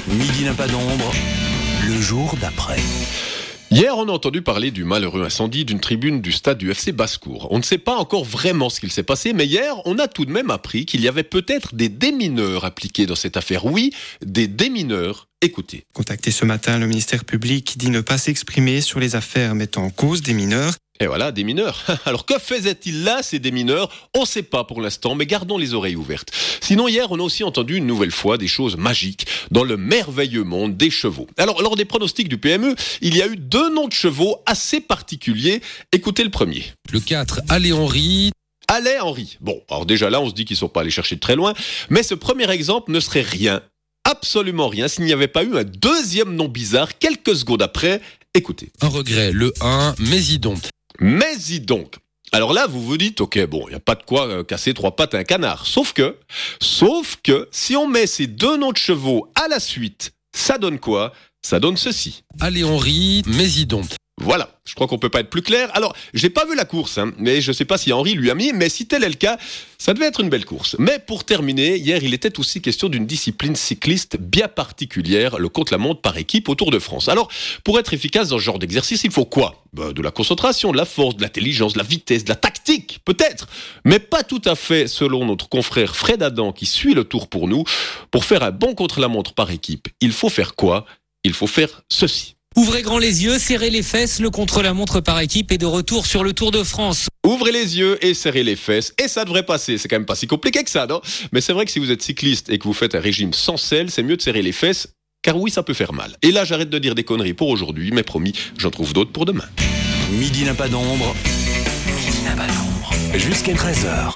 Midi n'a pas d'ombre, le jour d'après. Hier, on a entendu parler du malheureux incendie d'une tribune du stade du FC Basse-Cour. On ne sait pas encore vraiment ce qu'il s'est passé, mais hier, on a tout de même appris qu'il y avait peut-être des démineurs impliqués dans cette affaire. Oui, des démineurs. Écoutez. Contacté ce matin, le ministère public dit ne pas s'exprimer sur les affaires mettant en cause des mineurs. Et voilà, des mineurs. Alors que faisaient-ils là, ces démineurs ? On ne sait pas pour l'instant, mais gardons les oreilles ouvertes. Sinon, hier, on a aussi entendu une nouvelle fois des choses magiques dans le merveilleux monde des chevaux. Alors, lors des pronostics du PMU, il y a eu 2 noms de chevaux assez particuliers. Écoutez le premier. Le 4, Allez Henri. Allez Henri. Bon, alors déjà là, on se dit qu'ils ne sont pas allés chercher de très loin, mais ce premier exemple ne serait rien, absolument rien, s'il n'y avait pas eu un deuxième nom bizarre quelques secondes après. Écoutez. Un regret, le 1, Mésidon. Donc. Alors là, vous vous dites, ok, bon, il n'y a pas de quoi casser 3 pattes à un canard. Sauf que, si on met ces 2 noms de chevaux à la suite, ça donne quoi ? Ça donne ceci. Allez Henri, Mésidon. Voilà, je crois qu'on peut pas être plus clair. Alors, j'ai pas vu la course, mais je sais pas si Henri lui a mis, mais si tel est le cas, ça devait être une belle course. Mais pour terminer, hier, il était aussi question d'une discipline cycliste bien particulière, le contre-la-montre par équipe au Tour de France. Alors, pour être efficace dans ce genre d'exercice, il faut quoi ? De la concentration, de la force, de l'intelligence, de la vitesse, de la tactique, peut-être. Mais pas tout à fait selon notre confrère Fred Adam qui suit le Tour pour nous. Pour faire un bon contre-la-montre par équipe, il faut faire quoi ? Il faut faire ceci. Ouvrez grand les yeux, serrez les fesses, le contre-la-montre par équipe est de retour sur le Tour de France. Ouvrez les yeux et serrez les fesses, et ça devrait passer. C'est quand même pas si compliqué que ça, non ? Mais c'est vrai que si vous êtes cycliste et que vous faites un régime sans sel, c'est mieux de serrer les fesses, car oui, ça peut faire mal. Et là, j'arrête de dire des conneries pour aujourd'hui, mais promis, j'en trouve d'autres pour demain. Midi n'a pas d'ombre, jusqu'à 13h.